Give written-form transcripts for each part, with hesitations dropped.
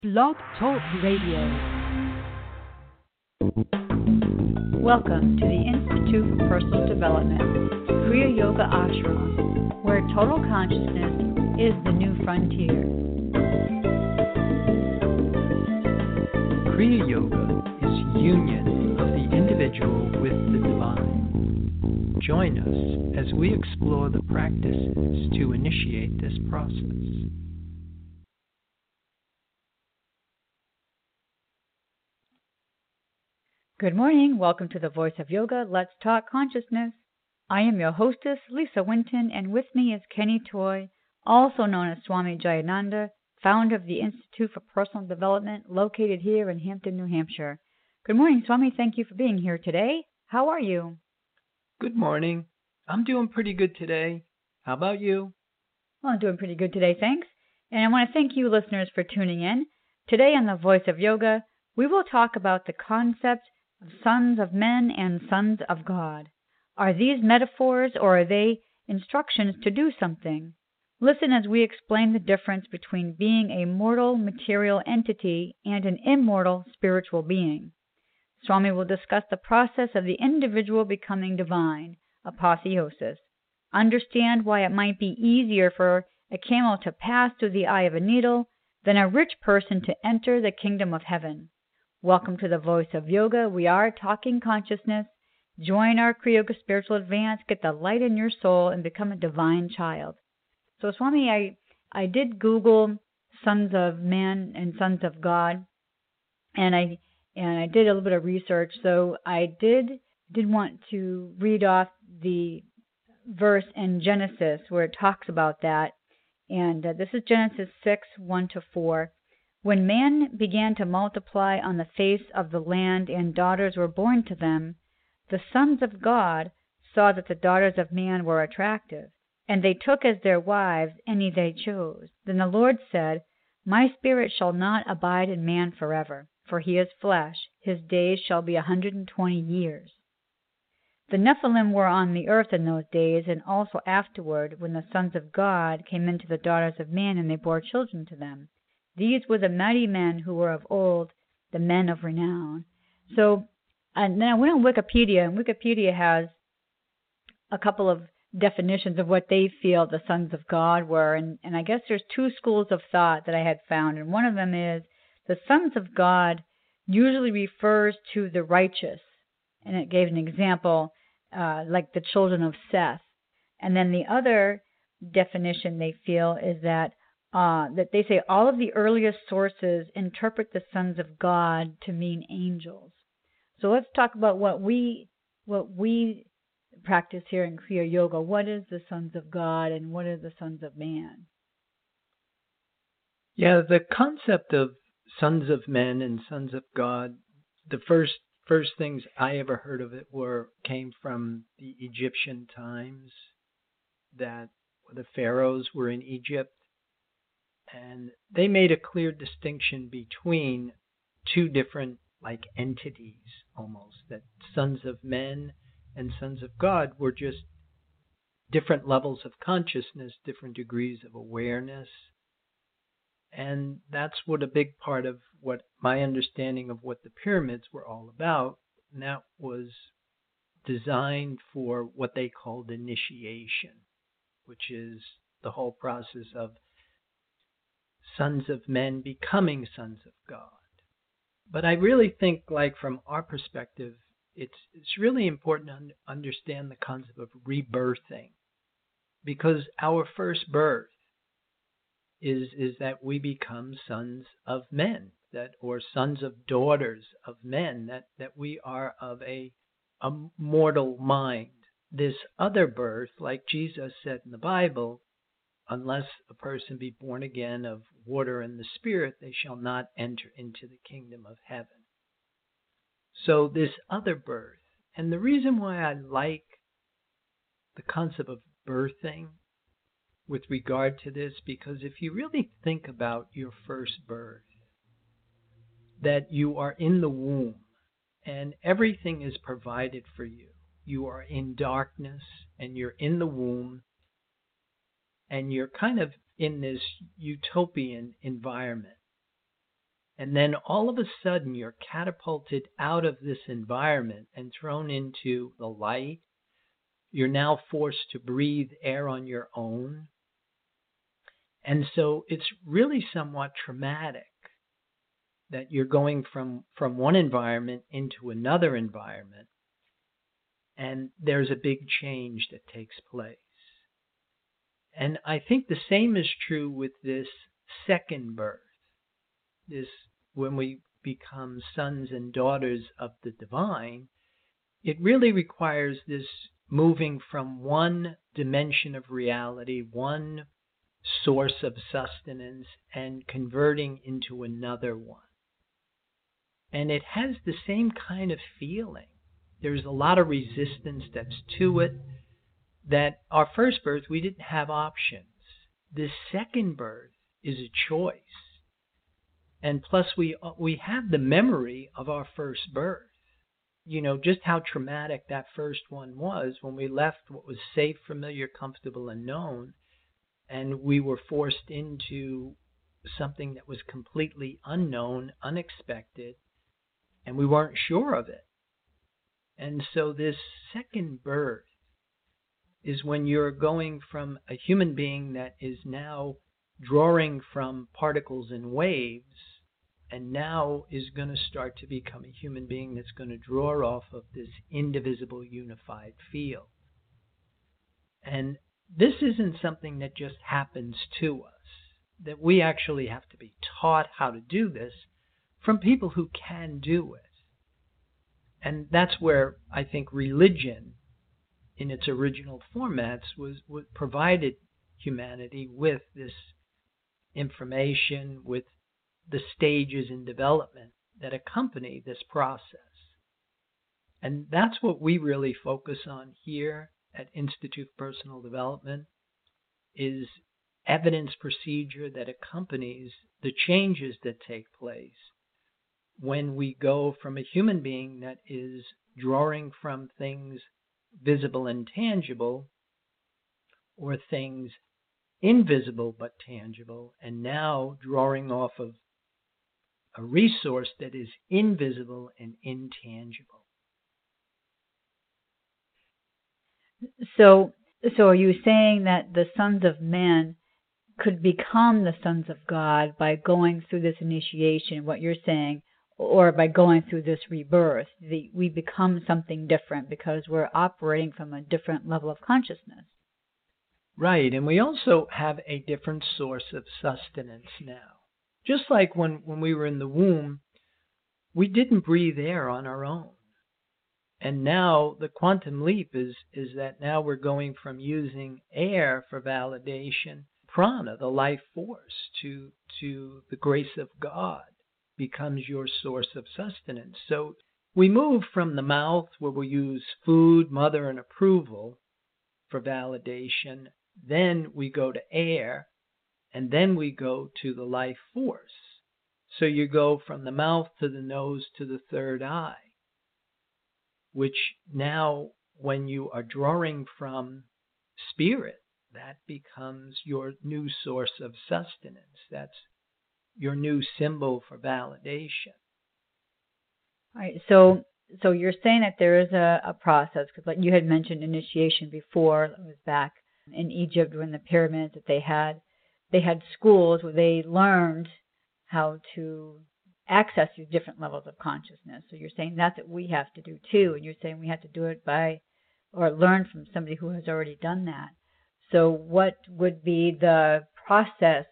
Blog Talk Radio. Welcome to the Institute for Personal Development, Kriya Yoga Ashram, where total consciousness is the new frontier. Kriya Yoga is union of the individual with the divine. Join us as we explore the practices to initiate this process. Good morning. Welcome to the Voice of Yoga. Let's Talk Consciousness. I am your hostess, Lisa Winton, and with me is Kenny Toy, also known as Swami Jayananda, founder of the Institute for Personal Development, located here in Hampton, New Hampshire. Good morning, Swami. Thank you for being here today. How are you? Good morning. I'm doing pretty good today. How about you? Well, I'm doing pretty good today, thanks. And I want to thank you, listeners, for tuning in. Today on the Voice of Yoga, we will talk about the concept of sons of men and sons of God. Are these metaphors or are they instructions to do something? Listen as we explain the difference between being a mortal material entity and an immortal spiritual being. Swami will discuss the process of the individual becoming divine, apotheosis. Understand why it might be easier for a camel to pass through the eye of a needle than a rich person to enter the kingdom of heaven. Welcome to the Voice of Yoga. We are talking consciousness. Join our Kriya Yoga Spiritual Advance. Get the light in your soul and become a divine child. So, Swami, I did Google sons of men and sons of God, and I did a little bit of research. So I did want to read off the verse in Genesis where it talks about that. And this is Genesis 6, 1-4. When man began to multiply on the face of the land and daughters were born to them, the sons of God saw that the daughters of man were attractive, and they took as their wives any they chose. Then the Lord said, My spirit shall not abide in man forever, for he is flesh. His days shall be 120 years. The Nephilim were on the earth in those days, and also afterward, when the sons of God came into the daughters of man, and they bore children to them. These were the mighty men who were of old, the men of renown. So, and then I went on Wikipedia, and Wikipedia has a couple of definitions of what they feel the sons of God were. And I guess there's two schools of thought that I had found. And one of them is the sons of God usually refers to the righteous. And it gave an example, like the children of Seth. And then the other definition they feel is that they say all of the earliest sources interpret the sons of God to mean angels. So let's talk about what we practice here in Kriya Yoga. What is the sons of God and what are the sons of man? Yeah, the concept of sons of men and sons of God, the first things I ever heard of it came from the Egyptian times, that the pharaohs were in Egypt. And they made a clear distinction between two different entities almost, that sons of men and sons of God were just different levels of consciousness, different degrees of awareness. And that's what a big part of what my understanding of what the pyramids were all about. And that was designed for what they called initiation, which is the whole process of sons of men becoming sons of God. But I really think, from our perspective, it's really important to understand the concept of rebirthing, because our first birth is that we become sons of men, or sons of daughters of men, that we are of a mortal mind. This other birth, like Jesus said in the Bible, unless a person be born again of water and the Spirit, they shall not enter into the kingdom of heaven. So this other birth, and the reason why I like the concept of birthing with regard to this, because if you really think about your first birth, that you are in the womb and everything is provided for you. You are in darkness and you're in the womb, and you're kind of in this utopian environment. And then all of a sudden, you're catapulted out of this environment and thrown into the light. You're now forced to breathe air on your own. And so it's really somewhat traumatic that you're going from one environment into another environment. And there's a big change that takes place. And I think the same is true with this second birth. This, when we become sons and daughters of the divine, it really requires this moving from one dimension of reality, one source of sustenance, and converting into another one. And it has the same kind of feeling. There's a lot of resistance that's to it. That our first birth, we didn't have options. This second birth is a choice. And plus, we have the memory of our first birth. You know, just how traumatic that first one was when we left what was safe, familiar, comfortable, and known, and we were forced into something that was completely unknown, unexpected, and we weren't sure of it. And so this second birth is when you're going from a human being that is now drawing from particles and waves, and now is going to start to become a human being that's going to draw off of this indivisible unified field. And this isn't something that just happens to us, that we actually have to be taught how to do this from people who can do it. And that's where I think religion, in its original formats, was what provided humanity with this information, with the stages in development that accompany this process. And that's what we really focus on here at Institute for Personal Development, is evidence procedure that accompanies the changes that take place when we go from a human being that is drawing from things visible and tangible, or things invisible but tangible, and now drawing off of a resource that is invisible and intangible. So are you saying that the sons of men could become the sons of God by going through this initiation, what you're saying, or by going through this rebirth? We become something different because we're operating from a different level of consciousness. Right, and we also have a different source of sustenance now. Just like when we were in the womb, we didn't breathe air on our own. And now the quantum leap is that now we're going from using air for validation, prana, the life force, to the grace of God becomes your source of sustenance. So we move from the mouth, where we use food, mother, and approval for validation. Then we go to air, and then we go to the life force. So you go from the mouth to the nose to the third eye, which now, when you are drawing from spirit, that becomes your new source of sustenance. That's your new symbol for validation. All right. So you're saying that there is a process, because like you had mentioned initiation before. It was back in Egypt when the pyramids, that they had schools where they learned how to access these different levels of consciousness. So you're saying that's what we have to do too, and you're saying we have to do it by, or learn from somebody who has already done that. So what would be the process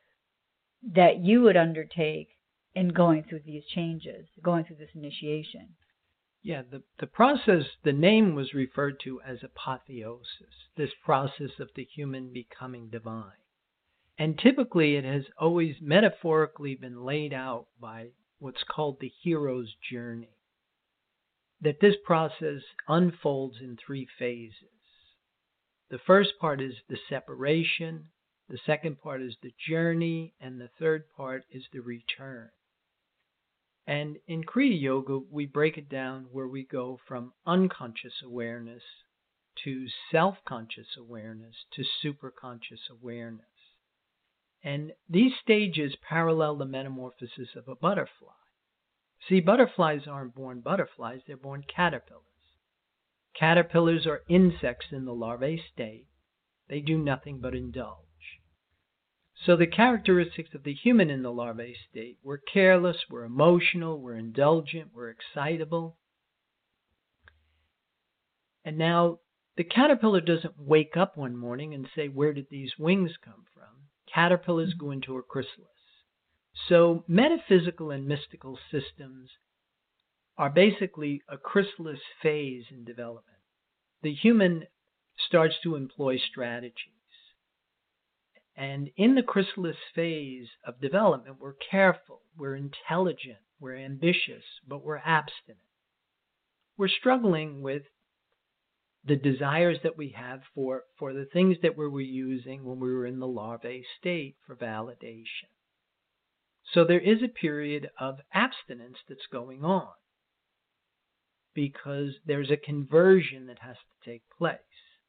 that you would undertake in going through these changes, going through this initiation? Yeah, the process, the name was referred to as apotheosis, this process of the human becoming divine. And typically it has always metaphorically been laid out by what's called the hero's journey. That this process unfolds in three phases. The first part is the separation, the second part is the journey, and the third part is the return. And in Kriya Yoga, we break it down where we go from unconscious awareness to self-conscious awareness to superconscious awareness. And these stages parallel the metamorphosis of a butterfly. See, butterflies aren't born butterflies, they're born caterpillars. Caterpillars are insects in the larvae state. They do nothing but indulge. So the characteristics of the human in the larvae state, we're careless, we're emotional, we're indulgent, we're excitable. And now the caterpillar doesn't wake up one morning and say, where did these wings come from? Caterpillars go into a chrysalis. So metaphysical and mystical systems are basically a chrysalis phase in development. The human starts to employ strategies. And in the chrysalis phase of development, we're careful, we're intelligent, we're ambitious, but we're abstinent. We're struggling with the desires that we have for the things that we were using when we were in the larvae state for validation. So there is a period of abstinence that's going on because there's a conversion that has to take place.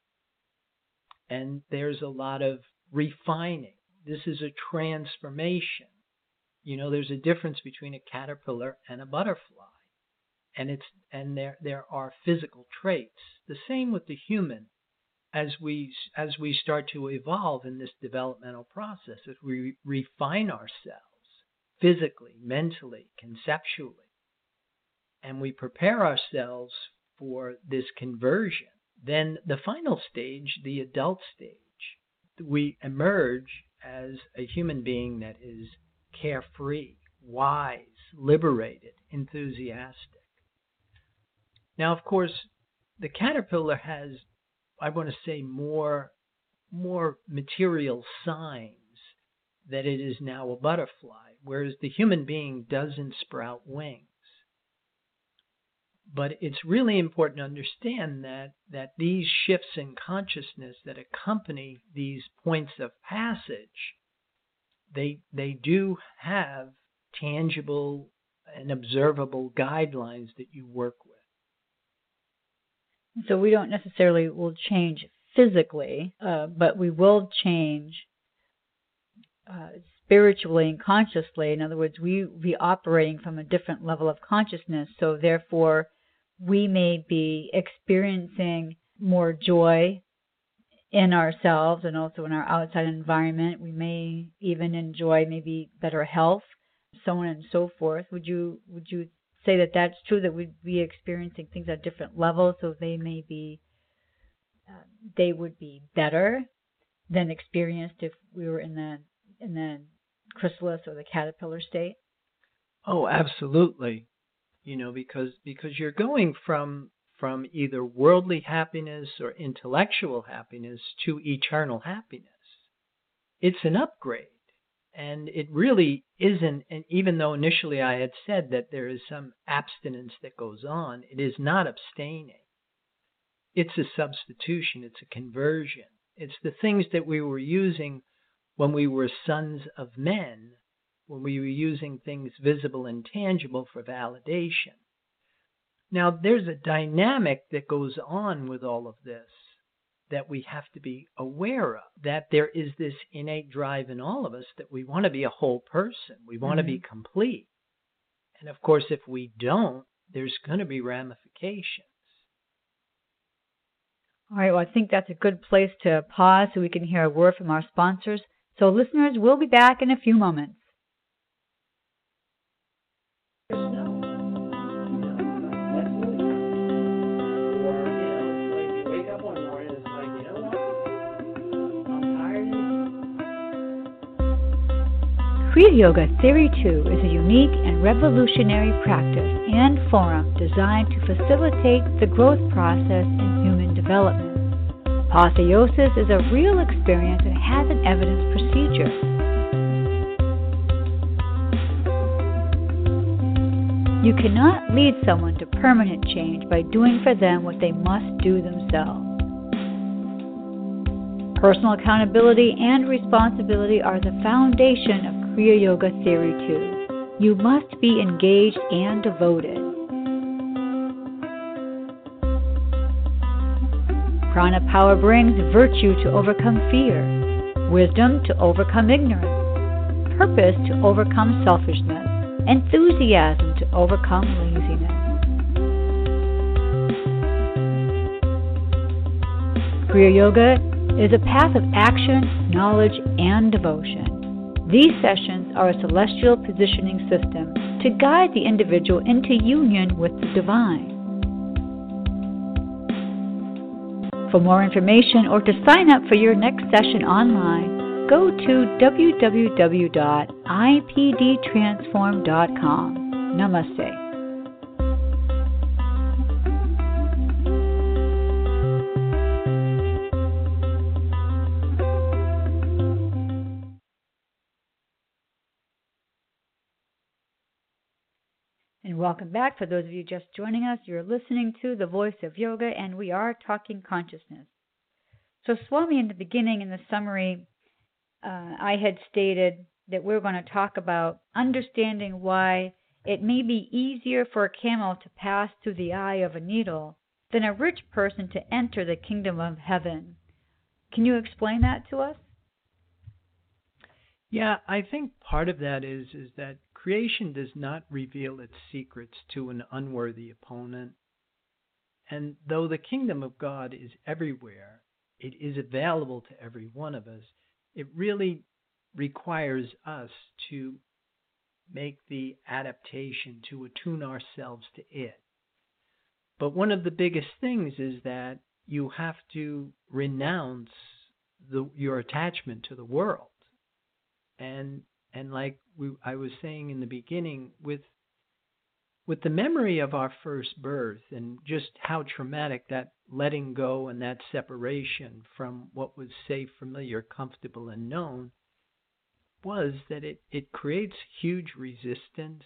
And there's a lot of refining. This is a transformation. You know, there's a difference between a caterpillar and a butterfly. And there are physical traits. The same with the human. As we start to evolve in this developmental process, as we refine ourselves physically, mentally, conceptually, and we prepare ourselves for this conversion, then the final stage, the adult stage, we emerge as a human being that is carefree, wise, liberated, enthusiastic. Now, of course, the caterpillar has, I want to say, more material signs that it is now a butterfly, whereas the human being doesn't sprout wings. But it's really important to understand that these shifts in consciousness that accompany these points of passage, they do have tangible and observable guidelines that you work with. So we don't necessarily will change physically, but we will change spiritually and consciously. In other words, we be operating from a different level of consciousness. So therefore, we may be experiencing more joy in ourselves and also in our outside environment. We may even enjoy maybe better health, so on and so forth. Would you say that that's true, that we'd be experiencing things at different levels, so they may be they would be better than experienced if we were in the chrysalis or the caterpillar state? Oh, absolutely. You know, because you're going from either worldly happiness or intellectual happiness to eternal happiness. It's an upgrade. And it really isn't, and even though initially I had said that there is some abstinence that goes on, it is not abstaining. It's a substitution. It's a conversion. It's the things that we were using when we were sons of men, when we were using things visible and tangible for validation. Now, there's a dynamic that goes on with all of this that we have to be aware of, that there is this innate drive in all of us that we want to be a whole person. We want to be complete. And of course, if we don't, there's going to be ramifications. All right, well, I think that's a good place to pause so we can hear a word from our sponsors. So listeners, we'll be back in a few moments. Kriya Yoga Theory 2 is a unique and revolutionary practice and forum designed to facilitate the growth process in human development. Apotheosis is a real experience and has an evidence procedure. You cannot lead someone to permanent change by doing for them what they must do themselves. Personal accountability and responsibility are the foundation of Kriya Yoga Theory 2. You must be engaged and devoted. Prana power brings virtue to overcome fear, wisdom to overcome ignorance, purpose to overcome selfishness, enthusiasm to overcome laziness. Kriya Yoga is a path of action, knowledge, and devotion. These sessions are a celestial positioning system to guide the individual into union with the divine. For more information or to sign up for your next session online, go to www.ipdtransform.com. Namaste. And welcome back. For those of you just joining us, you're listening to The Voice of Yoga, and we are talking consciousness. So Swami, in the beginning, in the summary, I had stated that we're going to talk about understanding why it may be easier for a camel to pass through the eye of a needle than a rich person to enter the kingdom of heaven. Can you explain that to us? Yeah, I think part of that is that creation does not reveal its secrets to an unworthy opponent. And though the kingdom of God is everywhere, it is available to every one of us, it really requires us to make the adaptation, to attune ourselves to it. But one of the biggest things is that you have to renounce your attachment to the world. And like I was saying in the beginning, with the memory of our first birth and just how traumatic that letting go and that separation from what was safe, familiar, comfortable, and known was, that it creates huge resistance,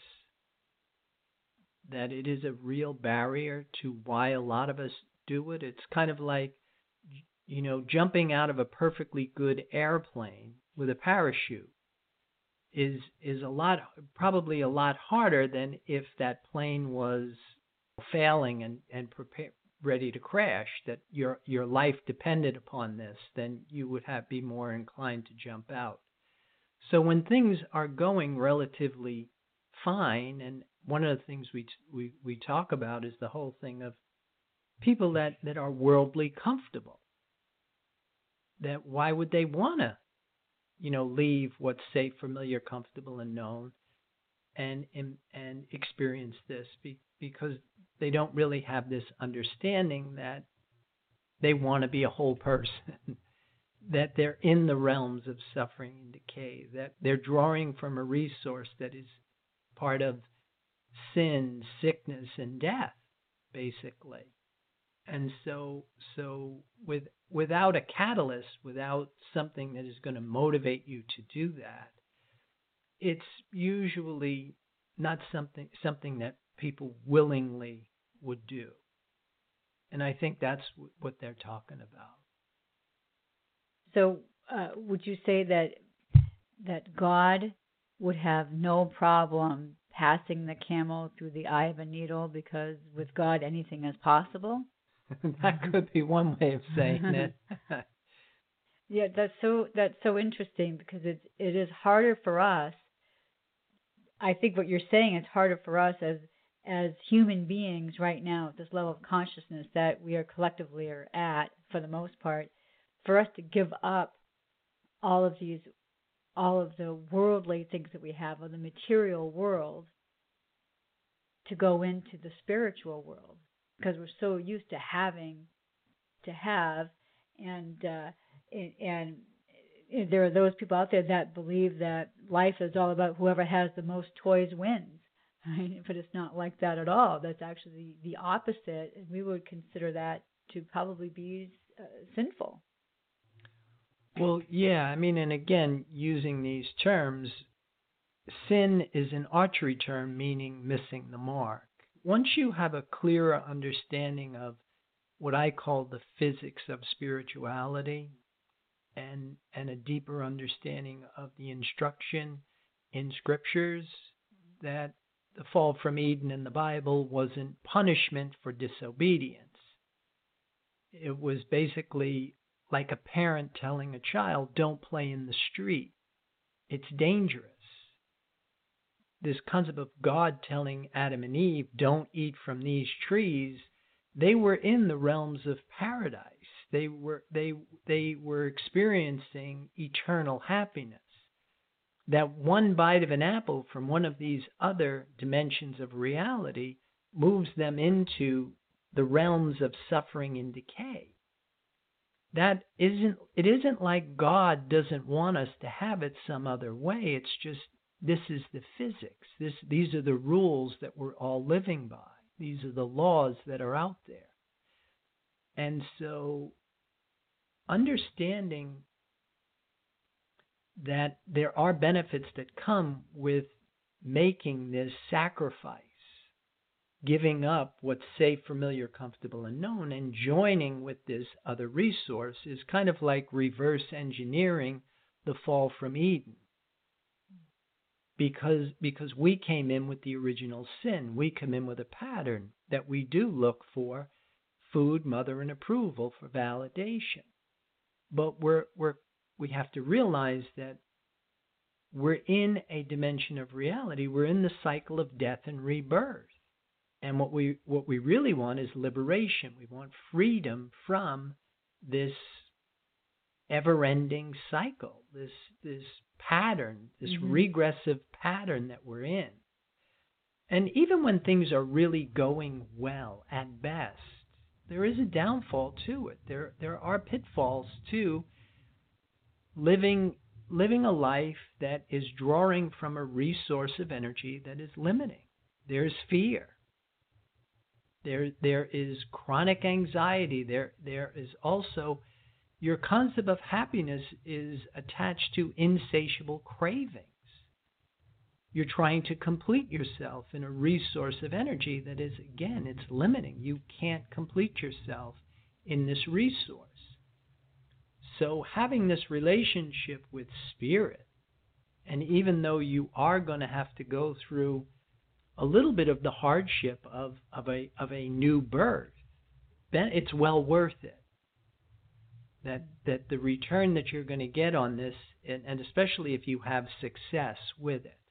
that it is a real barrier to why a lot of us do it. It's kind of like, jumping out of a perfectly good airplane with a parachute is probably a lot harder than if that plane was failing and ready to crash, that your life depended upon this. Then you would be more inclined to jump out. So when things are going relatively fine, and one of the things we talk about is the whole thing of people that are worldly comfortable, that why would they want to leave what's safe, familiar, comfortable, and known, and experience this, because they don't really have this understanding that they want to be a whole person, that they're in the realms of suffering and decay, that they're drawing from a resource that is part of sin, sickness, and death, basically. And so without a catalyst, without something that is going to motivate you to do that, it's usually not something that people willingly would do. And I think that's what they're talking about. So would you say that God would have no problem passing the camel through the eye of a needle, because with God anything is possible? That could be one way of saying it. Yeah, that's so interesting, because it is harder for us. I think what you're saying is harder for us as human beings right now at this level of consciousness that we are collectively are at, for the most part, for us to give up all of the worldly things that we have, of the material world, to go into the spiritual world, because we're so used to having to have, and there are those people out there that believe that life is all about whoever has the most toys wins, right? But it's not like that at all. That's actually the opposite, and we would consider that to probably be sinful. Well, yeah, and again, using these terms, sin is an archery term meaning missing the mark. Once you have a clearer understanding of what I call the physics of spirituality, and a deeper understanding of the instruction in scriptures, that the fall from Eden in the Bible wasn't punishment for disobedience. It was basically like a parent telling a child, don't play in the street. It's dangerous. this concept of God telling Adam and Eve, don't eat from these trees, they were in the realms of paradise. They were experiencing eternal happiness. That one bite of an apple from one of these other dimensions of reality moves them into the realms of suffering and decay. It isn't like God doesn't want us to have it some other way. It's just, this is the physics. These are the rules that we're all living by. These are the laws that are out there. And so understanding that there are benefits that come with making this sacrifice, giving up what's safe, familiar, comfortable, and known, and joining with this other resource is kind of like reverse engineering the fall from Eden. Because we came in with the original sin. We come in with a pattern that we do look for food, mother, and approval for validation. But we have to realize that we're in a dimension of reality. We're in the cycle of death and rebirth. And what we really want is liberation. We want freedom from this ever-ending cycle, this pattern, this regressive pattern that we're in. And even when things are really going well at best, there is a downfall to it. There are pitfalls to living a life that is drawing from a resource of energy that is limiting. There's fear. There is chronic anxiety. There is also, your concept of happiness is attached to insatiable cravings. You're trying to complete yourself in a resource of energy that is, again, it's limiting. You can't complete yourself in this resource. So having this relationship with spirit, and even though you are going to have to go through a little bit of the hardship of a new birth, then it's well worth it. That the return that you're going to get on this, and especially if you have success with it.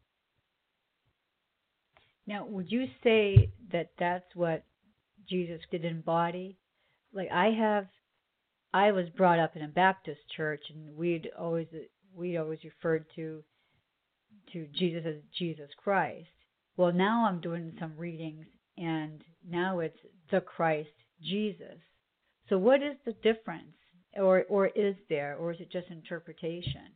Now, would you say that that's what Jesus did embody? Like I was brought up in a Baptist church, and we always referred to Jesus as Jesus Christ. Well, now I'm doing some readings, and now it's the Christ Jesus. So what is the difference? Or is there? Or is it just interpretation?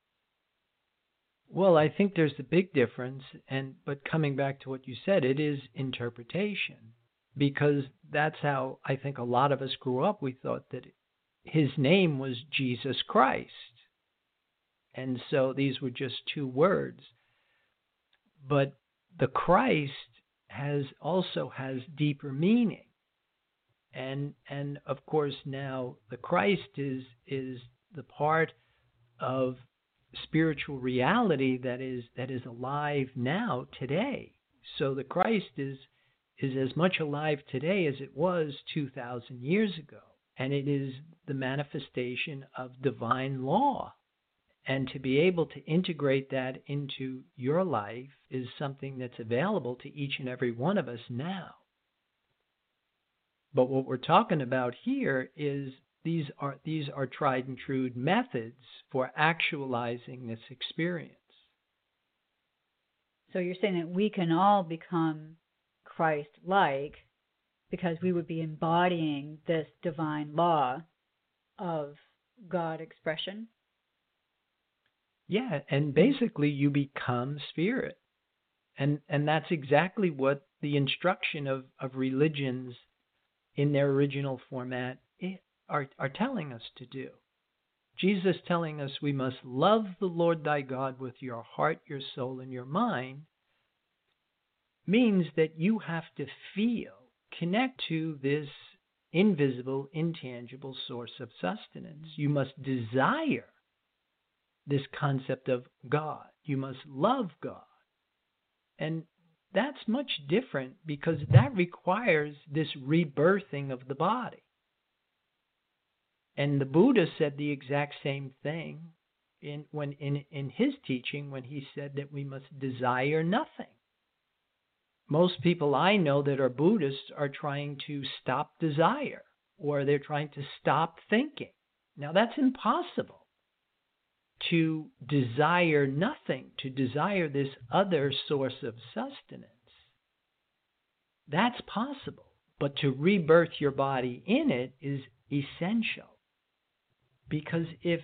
Well, I think there's a big difference, but coming back to what you said, it is interpretation. Because that's how I think a lot of us grew up. We thought that his name was Jesus Christ. And so these were just two words. But the Christ also has deeper meaning. And of course now the Christ is the part of spiritual reality that is alive now today. So the Christ is as much alive today as it was 2,000 years ago. And it is the manifestation of divine law. And to be able to integrate that into your life is something that's available to each and every one of us now. But what we're talking about here is these are tried and true methods for actualizing this experience. So you're saying that we can all become Christ-like because we would be embodying this divine law of God expression? Yeah, and basically you become spirit. And that's exactly what the instruction of religions in their original format are telling us to do. Jesus telling us we must love the Lord thy God with your heart, your soul, and your mind means that you have to connect to this invisible, intangible source of sustenance. You must desire this concept of God. You must love God. And that's much different because that requires this rebirthing of the body. And the Buddha said the exact same thing in his teaching when he said that we must desire nothing. Most people I know that are Buddhists are trying to stop desire, or they're trying to stop thinking. Now that's impossible. To desire nothing, to desire this other source of sustenance, that's possible. But to rebirth your body in it is essential. Because if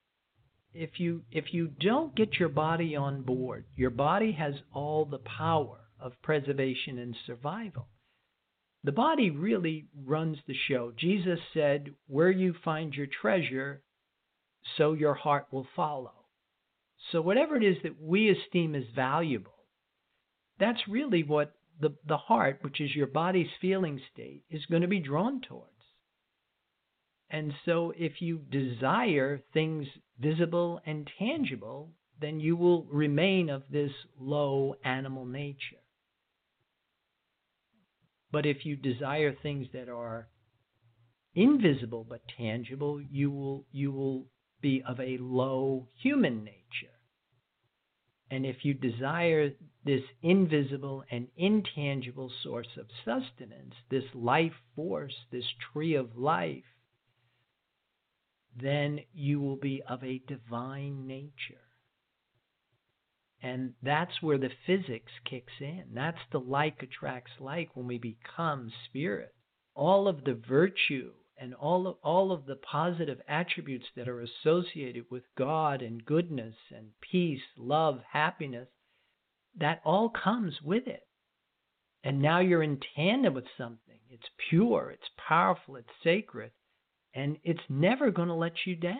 you don't get your body on board, your body has all the power of preservation and survival. The body really runs the show. Jesus said, where you find your treasure, so your heart will follow. So whatever it is that we esteem as valuable, that's really what the heart, which is your body's feeling state, is going to be drawn towards. And so if you desire things visible and tangible, then you will remain of this low animal nature. But if you desire things that are invisible but tangible, you will be of a low human nature. And if you desire this invisible and intangible source of sustenance, this life force, this tree of life, then you will be of a divine nature. And that's where the physics kicks in. That's the like attracts like when we become spirit. All of the virtue and all of the positive attributes that are associated with God and goodness and peace, love, happiness, that all comes with it. And now you're in tandem with something. It's pure, it's powerful, it's sacred, and it's never going to let you down.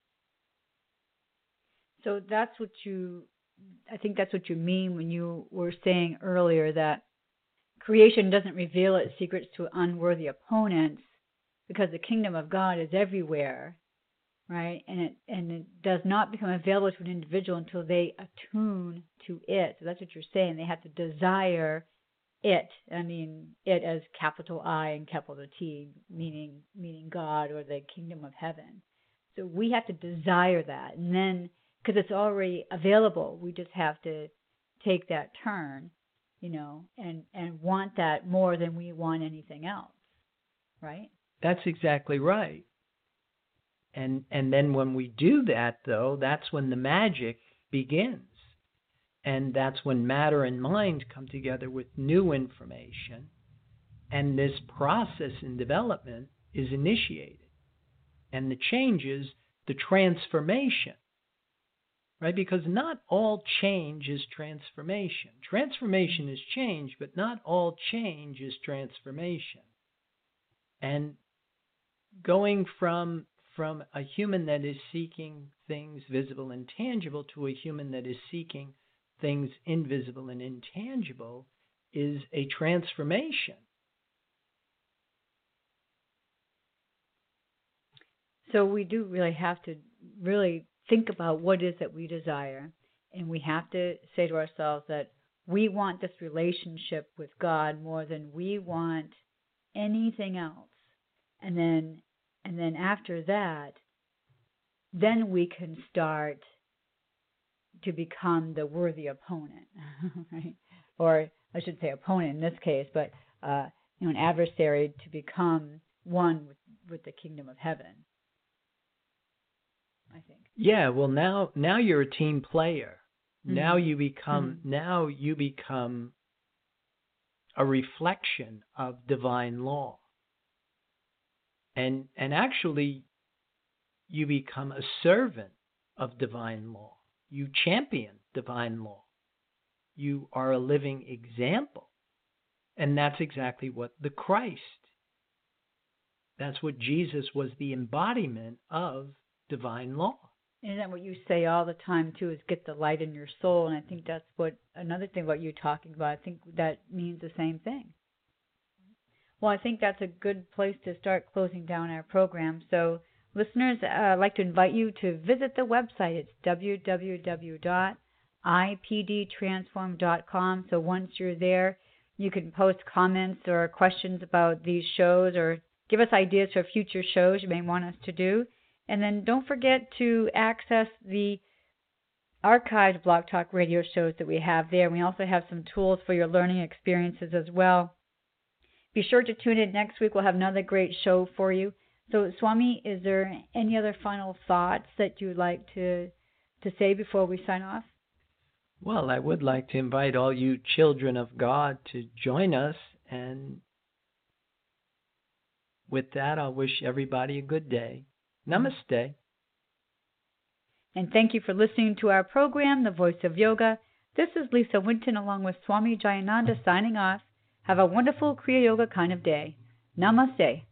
So I think that's what you mean when you were saying earlier that creation doesn't reveal its secrets to unworthy opponents, because the kingdom of God is everywhere, right? And it does not become available to an individual until they attune to it. So that's what you're saying. They have to desire it. I mean, it as capital I and capital T, meaning God or the kingdom of heaven. So we have to desire that, and then because it's already available, we just have to take that turn, and want that more than we want anything else, right? That's exactly right. And then when we do that, though, that's when the magic begins. And that's when matter and mind come together with new information. And this process in development is initiated. And the change is the transformation, right? Because not all change is transformation. Transformation is change, but not all change is transformation. And going from a human that is seeking things visible and tangible to a human that is seeking things invisible and intangible is a transformation. So we do really have to really think about what it is that we desire, and we have to say to ourselves that we want this relationship with God more than we want anything else. And then after that, then we can start to become the worthy opponent, right? Or I should say opponent in this case, but an adversary, to become one with the kingdom of heaven, I think. Yeah, well now you're a team player. Mm-hmm. Now you become a reflection of divine law. And actually, you become a servant of divine law. You champion divine law. You are a living example. And that's exactly what the Christ, that's what Jesus was, the embodiment of divine law. Isn't that what you say all the time, too, is get the light in your soul? And I think that's another thing what you're talking about, I think that means the same thing. Well, I think that's a good place to start closing down our program. So, listeners, I'd like to invite you to visit the website. It's www.ipdtransform.com. So once you're there, you can post comments or questions about these shows, or give us ideas for future shows you may want us to do. And then don't forget to access the archived Blog Talk Radio shows that we have there. We also have some tools for your learning experiences as well. Be sure to tune in next week. We'll have another great show for you. So, Swami, is there any other final thoughts that you'd like to say before we sign off? Well, I would like to invite all you children of God to join us. And with that, I'll wish everybody a good day. Namaste. And thank you for listening to our program, The Voice of Yoga. This is Lisa Winton along with Swami Jayananda signing off. Have a wonderful Kriya Yoga kind of day. Namaste.